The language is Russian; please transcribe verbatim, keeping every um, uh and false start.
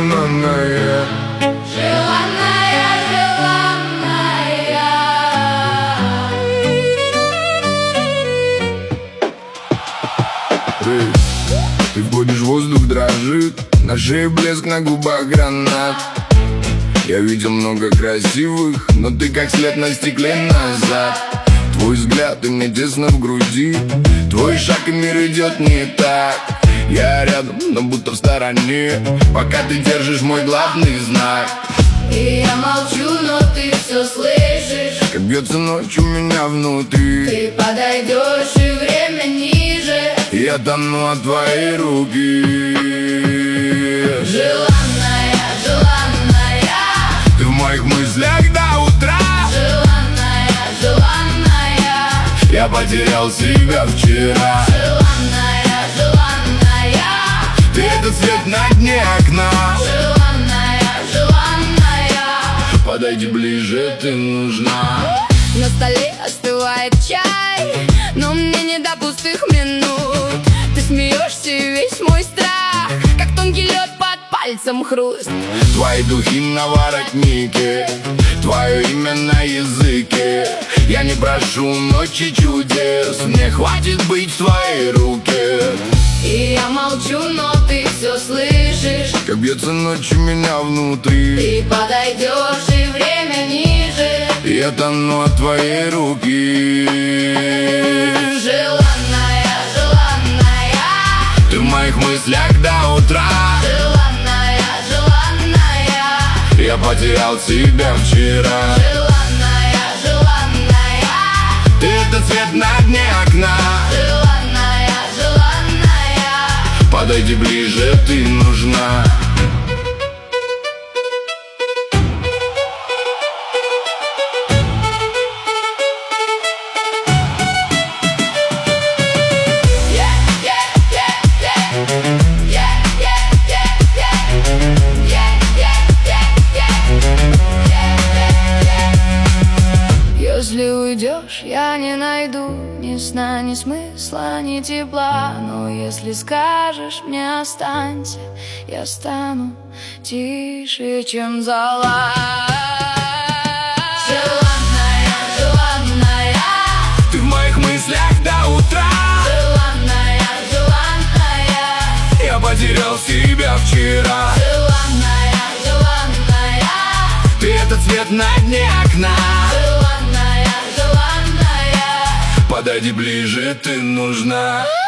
желанная. Желанная, желанная. Ты, ты входишь, воздух дрожит, на шее блеск, на губах гранат. Я видел много красивых, но ты как след на стекле назад. Твой взгляд, и мне тесно в груди, твой шаг, и мир идет не так. Я рядом, но будто в стороне, пока ты держишь мой главный знак. И я молчу, но ты все слышишь, как бьется ночь у меня внутри. ты подойдешь, и время ниже. Я тону от твоей руки. Желанная, желанная. Ты в моих мыслях до утра. Желанная, желанная. Я потерял себя вчера. Желанная, желанная. Ты — это свет на дне окна. Желанная, желанная. Подойди ближе, ты нужна. На столе остывает чай, но мне не до пустых минут. Ты смеешься, и весь мой страх, как тонкий лед под пальцем хруст. Твои духи на воротнике, твое имя на языке. Я не прошу ночи чудес, мне хватит быть в твоей руке. И я молчу, но ты все слышишь, как бьется ночь у меня внутри. ты подойдешь, и время ниже. Я тону от твоей руки. Желанная, желанная. Ты в моих мыслях до утра. Желанная, желанная. Я потерял себя вчера. Желанная, желанная. Ты — это свет на дне окна. Желанная, желанная. Подойди ближе, ты нужна. Если уйдешь, я не найду ни сна, ни смысла, ни тепла. Но если скажешь мне останься, я стану тише, чем зола. Желанная, желанная. Ты в моих мыслях до утра. Желанная, желанная. Я потерял себя вчера. Желанная, желанная. Ты — это цвет на дне окна. Желанная, желанная. Подойди ближе, ты нужна.